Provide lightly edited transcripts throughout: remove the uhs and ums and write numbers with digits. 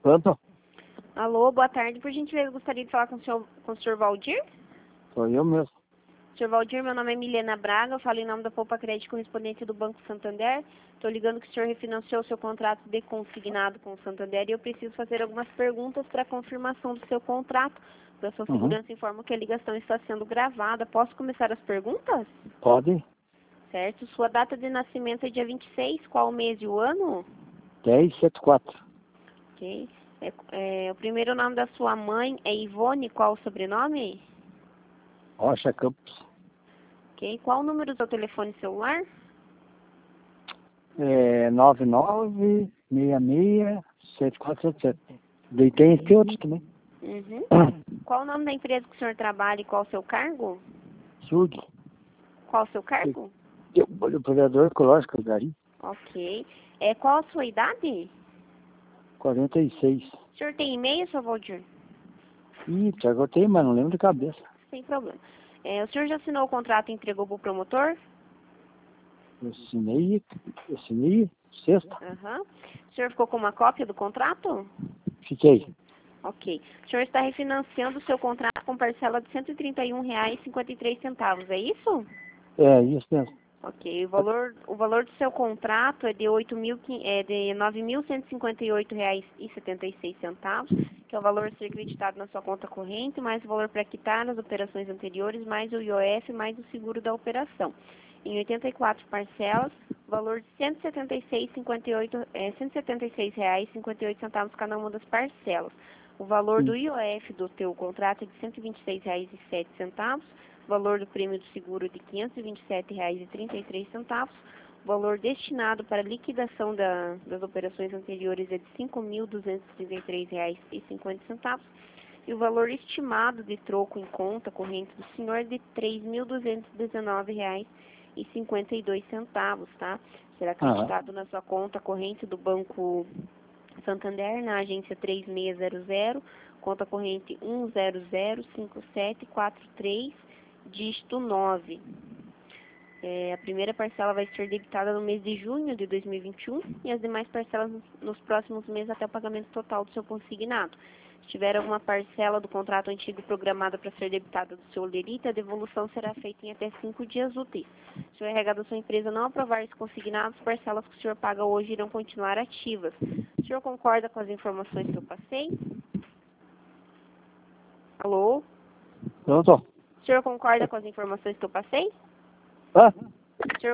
Pronto? Alô, boa tarde. Por gentileza, gostaria de falar com o senhor Valdir? Sou eu mesmo. Senhor Valdir, meu nome é Milena Braga, eu falo em nome da Poupa Crédito correspondente do Banco Santander. Estou ligando que o senhor refinanciou o seu contrato de consignado com o Santander e eu preciso fazer algumas perguntas para confirmação do seu contrato. Da sua segurança, informo que a ligação está sendo gravada. Posso começar as perguntas? Pode? Certo. Sua data de nascimento é dia 26, qual o mês e o ano? 1074. Ok. O primeiro nome da sua mãe é Ivone, qual o sobrenome? Rocha Campos. Ok. Qual o número do seu telefone celular? 9966-7477. Daí tem esse outro também. Uhum. Qual o nome da empresa que o senhor trabalha e qual o seu cargo? Sud. Qual o seu cargo? O provedor ecológico, Gari. Ok. Qual a sua idade? 46. O senhor tem e-mail, seu Valdir? Ih, agora tem, mas não lembro de cabeça. Sem problema. O senhor já assinou o contrato e entregou para o promotor? Eu assinei sexta. Aham. O senhor ficou com uma cópia do contrato? Fiquei. Ok. O senhor está refinanciando o seu contrato com parcela de R$ 131,53, é isso? É, isso mesmo. Ok. O valor do seu contrato é de R$ 9.158,76, que é o valor a ser acreditado na sua conta corrente, mais o valor para quitar nas operações anteriores, mais o IOF, mais o seguro da operação. Em 84 parcelas, valor de R$ 176,58 cada uma das parcelas. O valor do IOF do teu contrato é de R$ 126,07, o valor do prêmio do seguro de R$ 527,33, o valor destinado para liquidação das operações anteriores é de R$ 5.233,50 e o valor estimado de troco em conta corrente do senhor é de R$ 3.219,52, tá? Será acreditado na sua conta corrente do Banco Santander, na agência 3600, conta corrente 1005743, dígito 9. A primeira parcela vai ser debitada no mês de junho de 2021 e as demais parcelas nos próximos meses até o pagamento total do seu consignado. Se tiver alguma parcela do contrato antigo programada para ser debitada do seu lerite, a devolução será feita em até 5 dias úteis. Se o RH da sua empresa não aprovar esse consignado, as parcelas que o senhor paga hoje irão continuar ativas. O senhor concorda com as informações que eu passei? Alô? Pronto? O senhor concorda com as informações que eu passei? Ah, O senhor,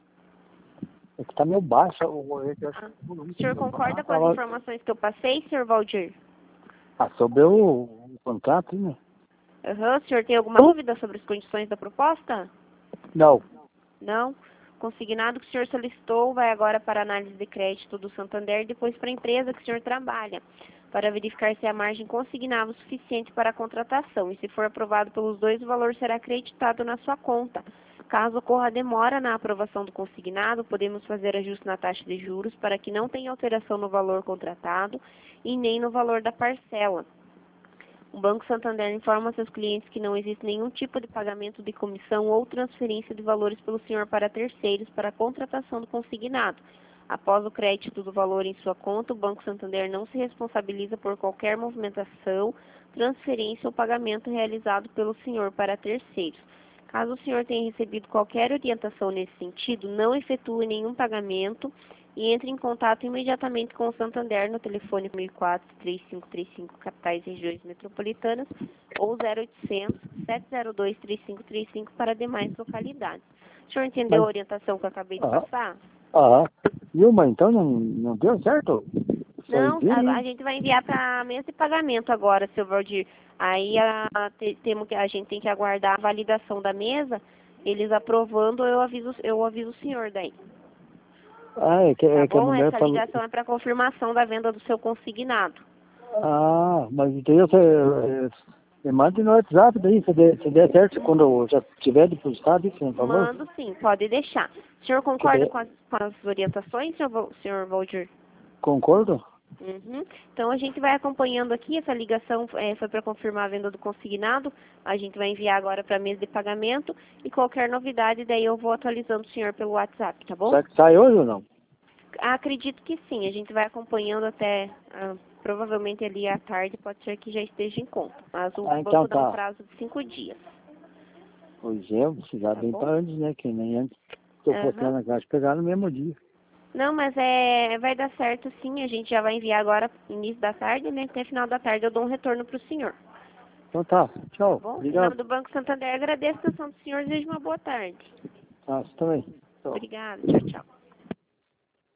é que tá meio baixo. o senhor concorda com as informações que eu passei, senhor Valdir? Sobre o contrato, né? O senhor tem alguma dúvida sobre as condições da proposta? Não. Não? O consignado que o senhor solicitou vai agora para a análise de crédito do Santander e depois para a empresa que o senhor trabalha, para verificar se a margem consignava o suficiente para a contratação. E se for aprovado pelos dois, o valor será acreditado na sua conta. Caso ocorra demora na aprovação do consignado, podemos fazer ajuste na taxa de juros para que não tenha alteração no valor contratado e nem no valor da parcela. O Banco Santander informa seus clientes que não existe nenhum tipo de pagamento de comissão ou transferência de valores pelo senhor para terceiros para a contratação do consignado. Após o crédito do valor em sua conta, o Banco Santander não se responsabiliza por qualquer movimentação, transferência ou pagamento realizado pelo senhor para terceiros. Caso o senhor tenha recebido qualquer orientação nesse sentido, não efetue nenhum pagamento e entre em contato imediatamente com o Santander no telefone 1004-3535, capitais e regiões metropolitanas, ou 0800-702-3535 para demais localidades. O senhor entendeu a orientação que eu acabei de passar? Viu, mas então não deu certo? Não, a gente vai enviar para a mesa de pagamento agora, seu Valdir. Aí a gente tem que aguardar a validação da mesa, eles aprovando, eu aviso o senhor daí. Que a mulher essa ligação é para confirmação da venda do seu consignado. Mas daí você manda no WhatsApp daí, se der certo, quando eu já tiver depositado isso, por favor. Mando sim, pode deixar. O senhor concorda com as orientações, senhor Valdir? Concordo. Uhum. Então a gente vai acompanhando aqui, essa ligação foi para confirmar a venda do consignado, a gente vai enviar agora para a mesa de pagamento e qualquer novidade daí eu vou atualizando o senhor pelo WhatsApp, tá bom? Será que sai hoje ou não? Acredito que sim, a gente vai acompanhando até, provavelmente ali à tarde, pode ser que já esteja em conta, mas o Ah, então banco dá um tá. prazo de 5 dias. Pois é, eu vou precisar Tá bem bom? para antes, né? Que nem antes. Estou Aham. postando na caixa pegar no mesmo dia. Não, mas vai dar certo sim, a gente já vai enviar agora, início da tarde, né? Até final da tarde eu dou um retorno para o senhor. Então tá, Tá tchau. bom? Em nome Obrigado. do Banco Santander, agradeço a atenção do senhor e desejo uma boa tarde. Tá, você também. Tchau. Obrigada, tchau, tchau.